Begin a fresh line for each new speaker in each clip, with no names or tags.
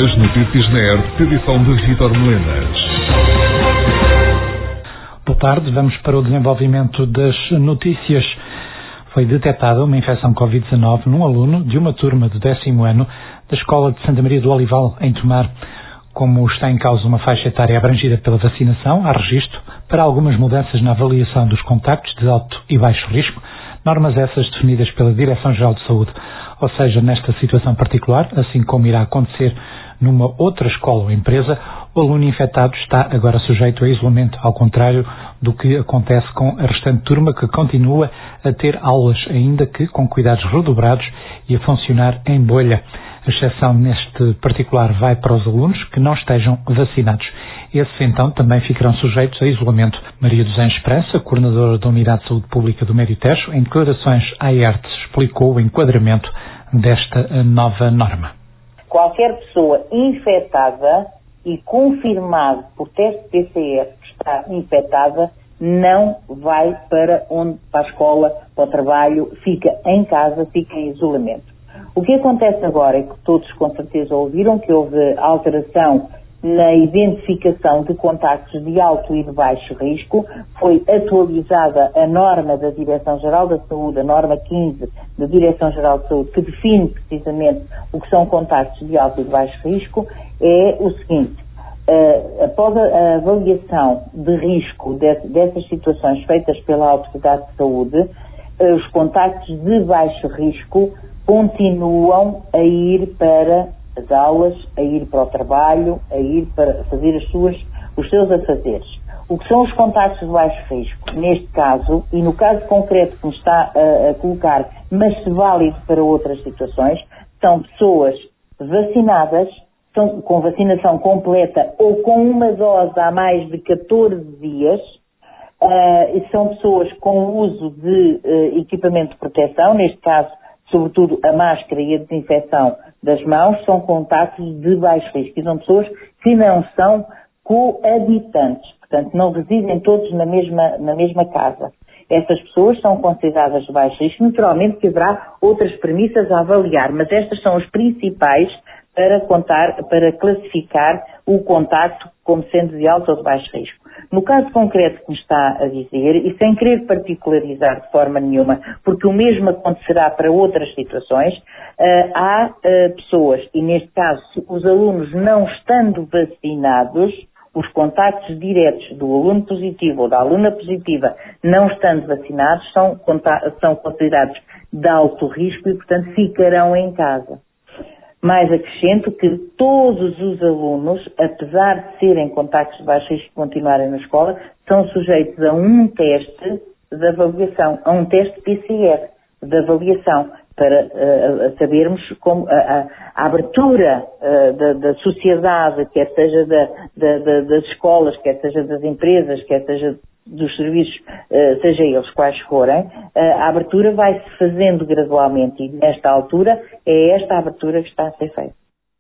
As notícias na ERP, edição de Vítor Melenas.
Boa tarde, vamos para o desenvolvimento das notícias. Foi detectada uma infecção Covid-19 num aluno de uma turma do 10º ano da Escola de Santa Maria do Olival, em Tomar. Como está em causa uma faixa etária abrangida pela vacinação, há registro para algumas mudanças na avaliação dos contactos de alto e baixo risco, normas essas definidas pela Direção-Geral de Saúde. Ou seja, nesta situação particular, assim como irá acontecer numa outra escola ou empresa, o aluno infectado está agora sujeito a isolamento, ao contrário do que acontece com a restante turma, que continua a ter aulas, ainda que com cuidados redobrados e a funcionar em bolha. A exceção neste particular vai para os alunos que não estejam vacinados. Esses, então, também ficarão sujeitos a isolamento. Maria dos Anjos Esperança, coordenadora da Unidade de Saúde Pública do Médio Tejo, em declarações à ERTE, explicou o enquadramento desta nova norma.
Qualquer pessoa infectada e confirmado por teste PCR que está infectada não vai para a escola, para o trabalho, fica em casa, fica em isolamento. O que acontece agora é que todos com certeza ouviram que houve alteração na identificação de contactos de alto e de baixo risco. Foi atualizada a norma da Direção-Geral da Saúde, a norma 15 da Direção-Geral de Saúde, que define precisamente o que são contactos de alto e de baixo risco. É o seguinte: após a avaliação de risco dessas situações feitas pela Autoridade de Saúde, os contactos de baixo risco continuam a ir para as aulas, a ir para o trabalho, a ir para fazer os seus afazeres. O que são os contactos de baixo risco? Neste caso, e no caso concreto que me está a colocar, mas se válido para outras situações, são pessoas vacinadas, com vacinação completa ou com uma dose há mais de 14 dias, são pessoas com o uso de equipamento de proteção, neste caso, sobretudo a máscara e a desinfecção das mãos, são contactos de baixo risco. E são pessoas que não são coabitantes, portanto, não residem todos na mesma casa. Essas pessoas são consideradas de baixo risco. Naturalmente que haverá outras premissas a avaliar, mas estas são as principais para classificar o contacto como sendo de alto ou de baixo risco. No caso concreto que me está a dizer, e sem querer particularizar de forma nenhuma, porque o mesmo acontecerá para outras situações, há pessoas, e neste caso os alunos não estando vacinados, os contactos diretos do aluno positivo ou da aluna positiva não estando vacinados são considerados de alto risco e, portanto, ficarão em casa. Mais acrescento que todos os alunos, apesar de serem contactos de baixo risco e continuarem na escola, são sujeitos a um teste de avaliação, a um teste PCR de avaliação, para sabermos como a abertura da sociedade, quer seja das escolas, quer seja das empresas, quer seja dos serviços, seja eles quais forem, a abertura vai-se fazendo gradualmente e nesta altura é esta abertura que está a ser feita.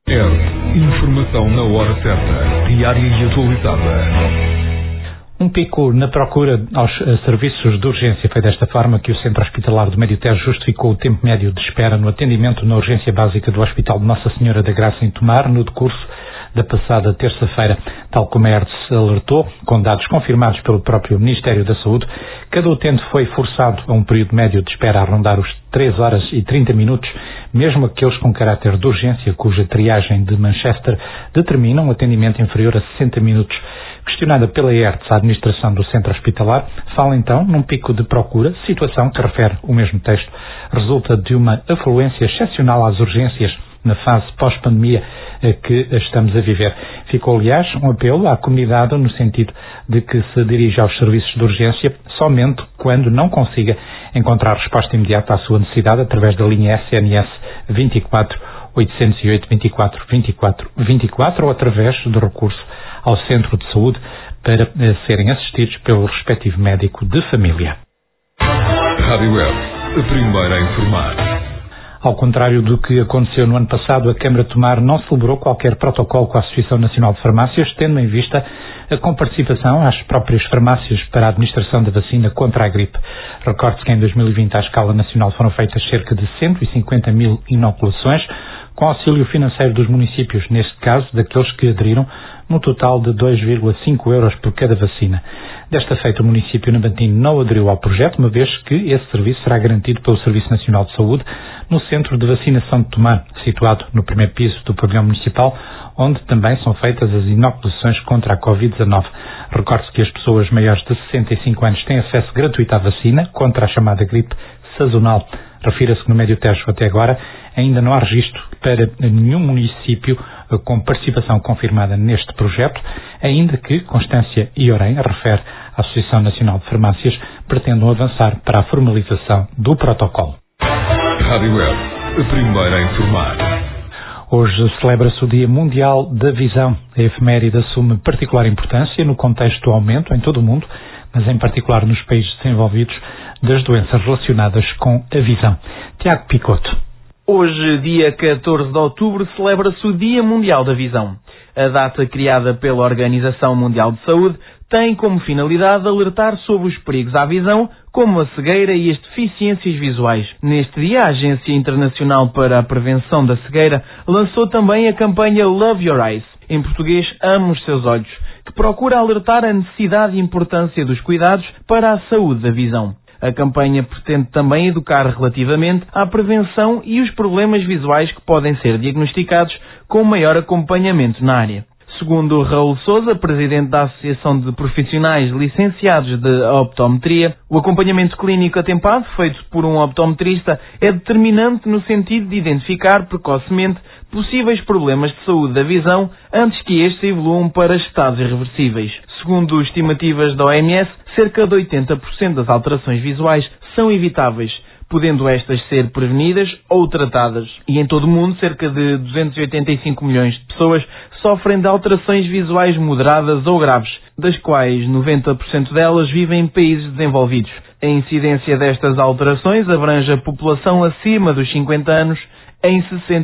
Informação na hora certa, diária e atualizada.
Um pico na procura aos serviços de urgência. Foi desta forma que o Centro Hospitalar do Médio Tejo justificou o tempo médio de espera no atendimento na urgência básica do Hospital de Nossa Senhora da Graça em Tomar, no decurso da passada terça-feira. Tal como a ERTE alertou, com dados confirmados pelo próprio Ministério da Saúde, cada utente foi forçado a um período médio de espera a rondar os 3 horas e 30 minutos, mesmo aqueles com caráter de urgência, cuja triagem de Manchester determina um atendimento inferior a 60 minutos. Questionada pela ERTE, a administração do centro hospitalar fala então num pico de procura, situação que refere o mesmo texto, resulta de uma afluência excepcional às urgências na fase pós-pandemia que estamos a viver. Ficou, aliás, um apelo à comunidade no sentido de que se dirija aos serviços de urgência somente quando não consiga encontrar resposta imediata à sua necessidade através da linha SNS 24 808 24 24 24 ou através do recurso ao centro de saúde para serem assistidos pelo respectivo médico de família.
Rádio Web, a primeira a informar.
Ao contrário do que aconteceu no ano passado, a Câmara de Tomar não celebrou qualquer protocolo com a Associação Nacional de Farmácias, tendo em vista a comparticipação às próprias farmácias para a administração da vacina contra a gripe. Recorde-se que em 2020 à escala nacional foram feitas cerca de 150 mil inoculações, com auxílio financeiro dos municípios, neste caso daqueles que aderiram, num total de 2,5 euros por cada vacina. Desta feita, o município navantino não aderiu ao projeto, uma vez que esse serviço será garantido pelo Serviço Nacional de Saúde no Centro de Vacinação de Tomar, situado no primeiro piso do pavilhão municipal, onde também são feitas as inoculações contra a Covid-19. Recorde-se que as pessoas maiores de 65 anos têm acesso gratuito à vacina contra a chamada gripe sazonal. Refira-se que no Médio Tejo, até agora, ainda não há registro para nenhum município com participação confirmada neste projeto, ainda que Constância e Orem, refere a Associação Nacional de Farmácias, pretendam avançar para a formalização do protocolo.
Rádio Web, a primeira a informar.
Hoje celebra-se o Dia Mundial da Visão. A efeméride assume particular importância no contexto do aumento em todo o mundo, mas em particular nos países desenvolvidos, das doenças relacionadas com a visão. Tiago Picoto.
Hoje, dia 14 de outubro, celebra-se o Dia Mundial da Visão. A data, criada pela Organização Mundial de Saúde, tem como finalidade alertar sobre os perigos à visão, como a cegueira e as deficiências visuais. Neste dia, a Agência Internacional para a Prevenção da Cegueira lançou também a campanha Love Your Eyes, em português, Ame os Seus Olhos, que procura alertar a necessidade e importância dos cuidados para a saúde da visão. A campanha pretende também educar relativamente à prevenção e os problemas visuais que podem ser diagnosticados com maior acompanhamento na área. Segundo Raul Sousa, presidente da Associação de Profissionais Licenciados de Optometria, o acompanhamento clínico atempado, feito por um optometrista, é determinante no sentido de identificar precocemente possíveis problemas de saúde da visão antes que estes evoluam para estados irreversíveis. Segundo estimativas da OMS, cerca de 80% das alterações visuais são evitáveis, podendo estas ser prevenidas ou tratadas. E em todo o mundo, cerca de 285 milhões de pessoas sofrem de alterações visuais moderadas ou graves, das quais 90% delas vivem em países desenvolvidos. A incidência destas alterações abrange a população acima dos 50 anos em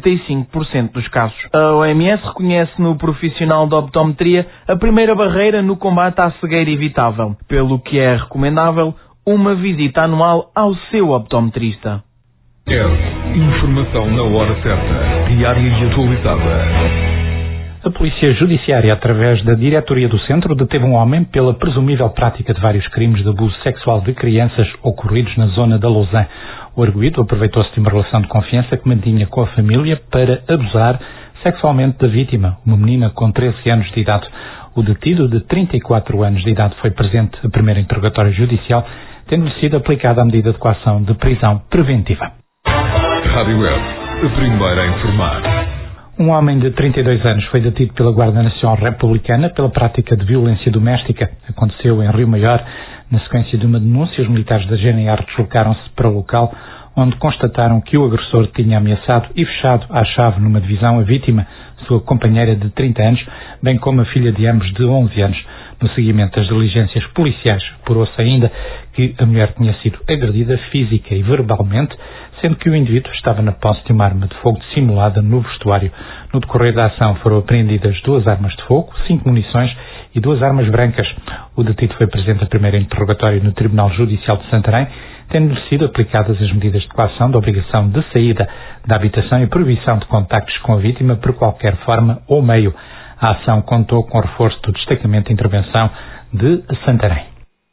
65% dos casos. A OMS reconhece no profissional de optometria a primeira barreira no combate à cegueira evitável, pelo que é recomendável uma visita anual ao seu optometrista.
Informação na hora certa, diária e atualizada.
A Polícia Judiciária, através da Diretoria do Centro, deteve um homem pela presumível prática de vários crimes de abuso sexual de crianças ocorridos na zona da Lausanne. O arguido aproveitou-se de uma relação de confiança que mantinha com a família para abusar sexualmente da vítima, uma menina com 13 anos de idade. O detido, de 34 anos de idade, foi presente a primeiro interrogatório judicial, tendo-lhe sido aplicada a medida de coação de prisão preventiva.
Rádio Web, a primeira a informar.
Um homem de 32 anos foi detido pela Guarda Nacional Republicana pela prática de violência doméstica. Aconteceu em Rio Maior. Na sequência de uma denúncia, os militares da GNR deslocaram-se para o local, onde constataram que o agressor tinha ameaçado e fechado à chave numa divisão a vítima, sua companheira de 30 anos, bem como a filha de ambos de 11 anos. No seguimento das diligências policiais, apurou-se ainda que a mulher tinha sido agredida física e verbalmente, sendo que o indivíduo estava na posse de uma arma de fogo dissimulada no vestuário. No decorrer da ação foram apreendidas 2 armas de fogo, 5 munições e 2 armas brancas. O detido foi presente a primeiro interrogatório no Tribunal Judicial de Santarém, tendo-lhe sido aplicadas as medidas de coação de obrigação de saída da habitação e proibição de contactos com a vítima por qualquer forma ou meio. A ação contou com o reforço do Destacamento de Intervenção de Santarém.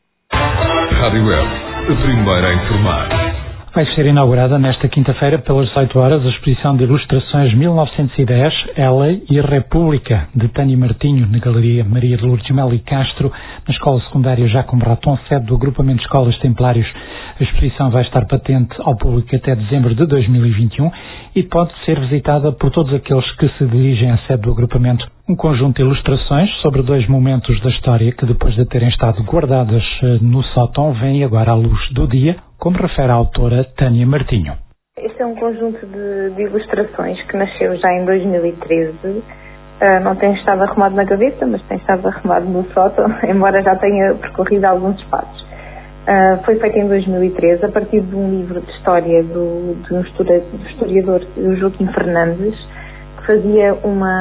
Rádio Web, a primeira a informar.
Vai ser inaugurada nesta quinta-feira, pelas 18 horas, a exposição de ilustrações 1910, Ela e República, de Tânia Martinho, na Galeria Maria de Lourdes Melo e Castro, na Escola Secundária Jacome Raton, sede do Agrupamento de Escolas Templários. A exposição vai estar patente ao público até dezembro de 2021 e pode ser visitada por todos aqueles que se dirigem à sede do agrupamento. Um conjunto de ilustrações sobre 2 momentos da história que, depois de terem estado guardadas no sótão, vêm agora à luz do dia, como refere a autora Tânia Martinho.
Este é um conjunto de ilustrações que nasceu já em 2013. Não tem estado arrumado na gaveta, mas tem estado arrumado no sótão, embora já tenha percorrido alguns espaços. Foi feito em 2013, a partir de um livro de história do historiador Joaquim Fernandes, que fazia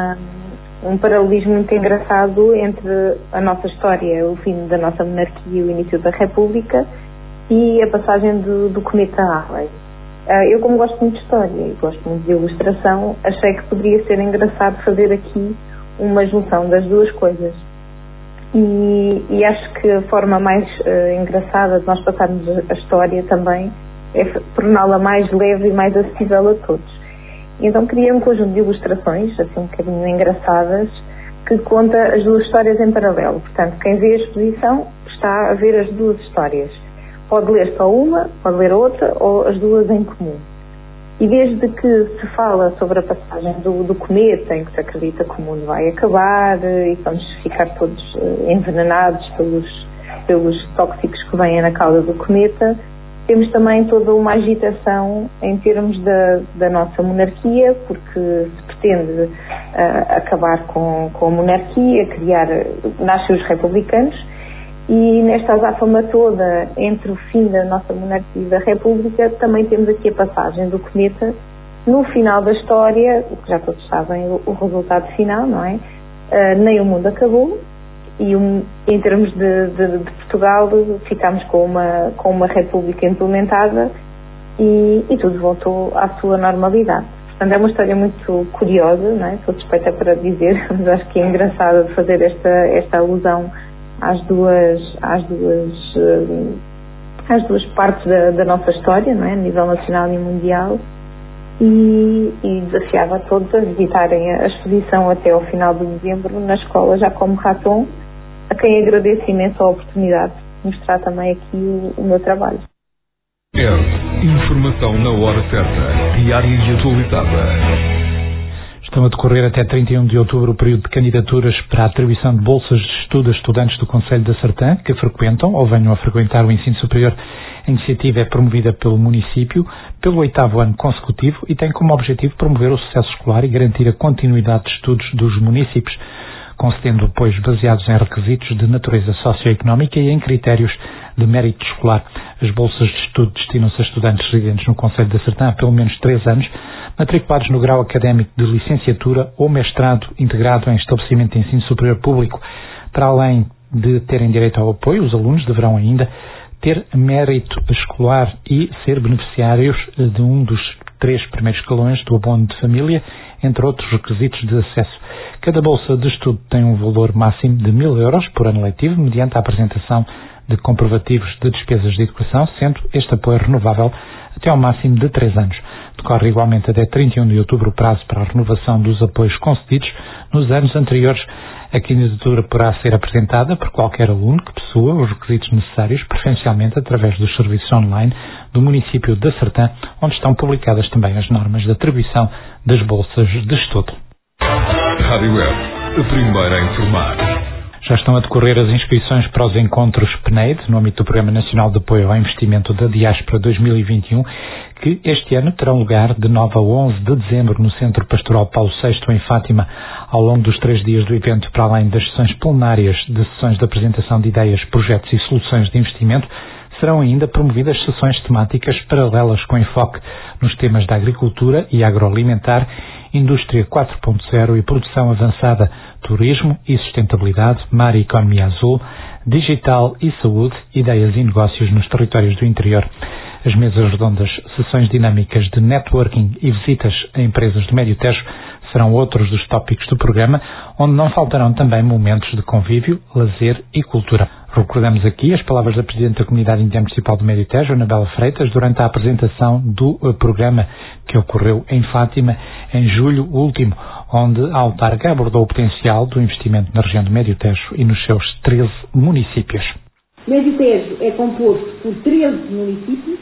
um paralelismo muito engraçado entre a nossa história, o fim da nossa monarquia e o início da República, e a passagem do cometa Halley. Eu, como gosto muito de história e gosto muito de ilustração, achei que poderia ser engraçado fazer aqui uma junção das duas coisas. E acho que a forma mais engraçada de nós passarmos a história também é torná-la mais leve e mais acessível a todos. Então criei um conjunto de ilustrações, assim um bocadinho engraçadas, que conta as duas histórias em paralelo. Portanto, quem vê a exposição está a ver as duas histórias. Pode ler só uma, pode ler outra, ou as duas em comum. E desde que se fala sobre a passagem do cometa, em que se acredita que o mundo vai acabar e vamos ficar todos envenenados pelos tóxicos que vêm na cauda do cometa, temos também toda uma agitação em termos da nossa monarquia, porque se pretende acabar com a monarquia, nascem os republicanos, e nesta azáfama toda entre o fim da nossa monarquia e da república, também temos aqui a passagem do cometa. No final da história, que já todos sabem o resultado final, não é? Nem o mundo acabou, e em termos de Portugal ficámos com uma república implementada e tudo voltou à sua normalidade. Portanto, é uma história muito curiosa, não é? Sou suspeita para dizer, mas acho que é engraçado de fazer esta alusão às duas partes da nossa história, não é? A nível nacional e mundial, e desafiava a todos a visitarem a exposição até ao final de dezembro na escola já como Raton, a quem agradeço imenso a oportunidade de mostrar também aqui o meu trabalho.
Informação na hora certa, diária e atualizada.
Estão a decorrer até 31 de outubro o período de candidaturas para a atribuição de bolsas de estudo a estudantes do Concelho da Sartã que frequentam ou venham a frequentar o ensino superior. A iniciativa é promovida pelo município pelo 8º ano consecutivo e tem como objetivo promover o sucesso escolar e garantir a continuidade de estudos dos municípios, concedendo apoios baseados em requisitos de natureza socioeconómica e em critérios de mérito escolar. As bolsas de estudo destinam-se a estudantes residentes no Concelho da Sartã há pelo menos 3 anos, matriculados no grau académico de licenciatura ou mestrado integrado em estabelecimento de ensino superior público. Para além de terem direito ao apoio, os alunos deverão ainda ter mérito escolar e ser beneficiários de um dos 3 primeiros escalões do abono de família, entre outros requisitos de acesso. Cada bolsa de estudo tem um valor máximo de 1.000 euros por ano letivo, mediante a apresentação de comprovativos de despesas de educação, sendo este apoio renovável até ao máximo de 3 anos. Decorre igualmente até 31 de outubro o prazo para a renovação dos apoios concedidos nos anos anteriores. A candidatura poderá ser apresentada por qualquer aluno que possua os requisitos necessários, preferencialmente através dos serviços online do município da Sartã, onde estão publicadas também as normas de atribuição das bolsas de estudo.
Rádio Web, a primeira a informar.
Já estão a decorrer as inscrições para os encontros PNED, no âmbito do Programa Nacional de Apoio ao Investimento da Diáspora 2021, que este ano terão lugar de 9 a 11 de dezembro no Centro Pastoral Paulo VI, em Fátima. Ao longo dos 3 dias do evento, para além das sessões plenárias de sessões de apresentação de ideias, projetos e soluções de investimento, serão ainda promovidas sessões temáticas paralelas com enfoque nos temas da agricultura e agroalimentar, indústria 4.0 e produção avançada, turismo e sustentabilidade, mar e economia azul, digital e saúde, ideias e negócios nos territórios do interior. As mesas redondas, sessões dinâmicas de networking e visitas a empresas do Médio Tejo serão outros dos tópicos do programa, onde não faltarão também momentos de convívio, lazer e cultura. Recordamos aqui as palavras da Presidente da Comunidade Intermunicipal do Médio Tejo, Anabela Freitas, durante a apresentação do programa que ocorreu em Fátima em julho último, onde a autarca abordou o potencial do investimento na região do Médio Tejo e nos seus 13 municípios.
Médio Tejo é composto por 13 municípios,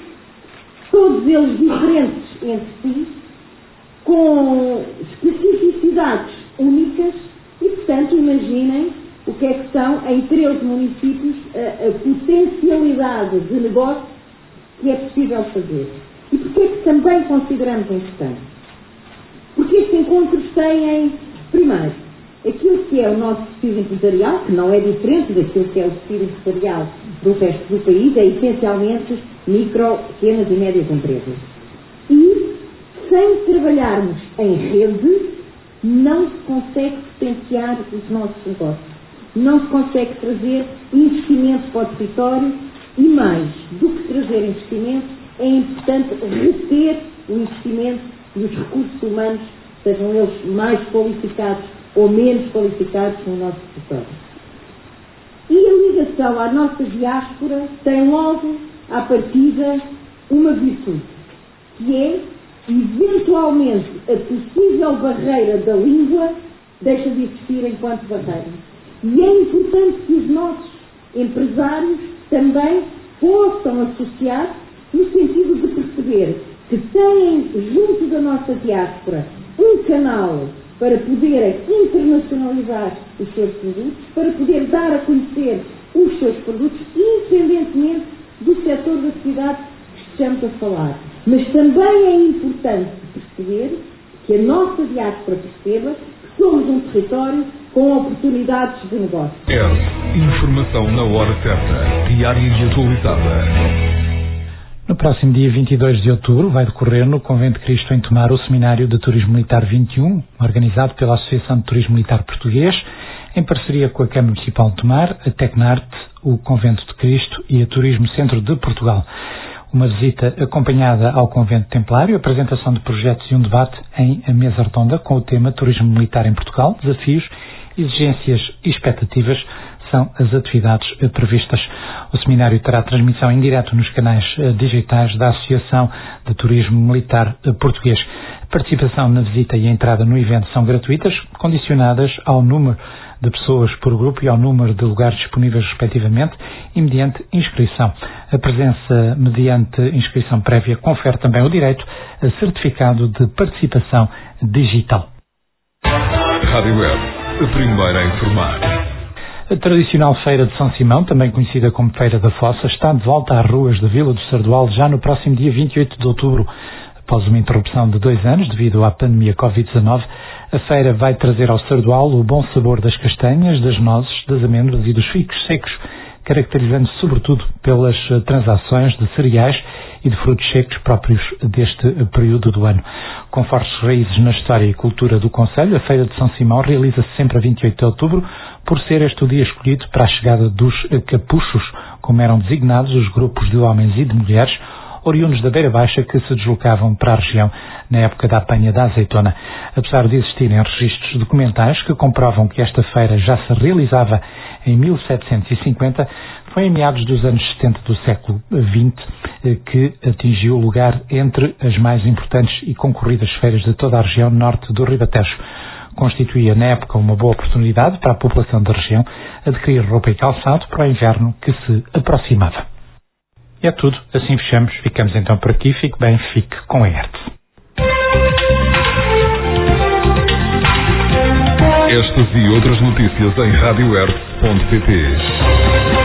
todos eles diferentes entre si, com especificidades únicas e, portanto, imaginem o que é que são em 13 municípios a potencialidade de negócio que é possível fazer. E porquê é que também consideramos importante? Porque estes encontros têm, primeiro, aquilo que é o nosso tecido empresarial, que não é diferente daquilo que é o tecido empresarial do resto do país, é essencialmente micro, pequenas e médias empresas. E, sem trabalharmos em rede, não se consegue potenciar os nossos negócios. Não se consegue trazer investimento para o território e, mais do que trazer investimento, é importante reter o investimento dos recursos humanos, sejam eles mais qualificados ou menos qualificados no nosso território. E a ligação à nossa diáspora tem logo, à partida, uma virtude, que é, eventualmente, a possível barreira da língua deixa de existir enquanto barreira. E é importante que os nossos empresários também possam associar, no sentido de perceber que têm, junto da nossa diáspora, um canal para poderem internacionalizar os seus produtos, para poder dar a conhecer os seus produtos, independentemente do setor da atividade que estejamos a falar. Mas também é importante perceber que a nossa diáspora perceba que somos um território com oportunidades de negócio.
Informação na hora certa, diária e atualizada.
No próximo dia 22 de outubro vai decorrer no Convento de Cristo em Tomar o Seminário de Turismo Militar 21, organizado pela Associação de Turismo Militar Português, em parceria com a Câmara Municipal de Tomar, a Tecnarte, o Convento de Cristo e a Turismo Centro de Portugal. Uma visita acompanhada ao Convento Templário, apresentação de projetos e um debate em a mesa redonda com o tema Turismo Militar em Portugal, desafios, exigências e expectativas são as atividades previstas. O seminário terá transmissão em direto nos canais digitais da Associação de Turismo Militar Português. A participação na visita e a entrada no evento são gratuitas, condicionadas ao número de pessoas por grupo e ao número de lugares disponíveis respectivamente e mediante inscrição. A presença mediante inscrição prévia confere também o direito a certificado de participação digital.
Rádio Web, a primeira a informar.
A tradicional Feira de São Simão, também conhecida como Feira da Fossa, está de volta às ruas da Vila do Sardual já no próximo dia 28 de outubro. Após uma interrupção de 2 anos devido à pandemia Covid-19, a feira vai trazer ao Sardual o bom sabor das castanhas, das nozes, das amêndoas e dos figos secos, caracterizando-se sobretudo pelas transações de cereais e de frutos secos próprios deste período do ano. Com fortes raízes na história e cultura do concelho, a Feira de São Simão realiza-se sempre a 28 de outubro, por ser este o dia escolhido para a chegada dos capuchos, como eram designados os grupos de homens e de mulheres, oriundos da Beira Baixa que se deslocavam para a região na época da apanha da azeitona. Apesar de existirem registros documentais que comprovam que esta feira já se realizava em 1750, foi em meados dos anos 70 do século XX que atingiu o lugar entre as mais importantes e concorridas feiras de toda a região norte do Ribatejo. Constituía, na época, uma boa oportunidade para a população da região adquirir roupa e calçado para o inverno que se aproximava. E é tudo, assim fechamos. Ficamos então por aqui. Fique bem, fique com a ERTE.
Estas e outras notícias em radioerte.pt.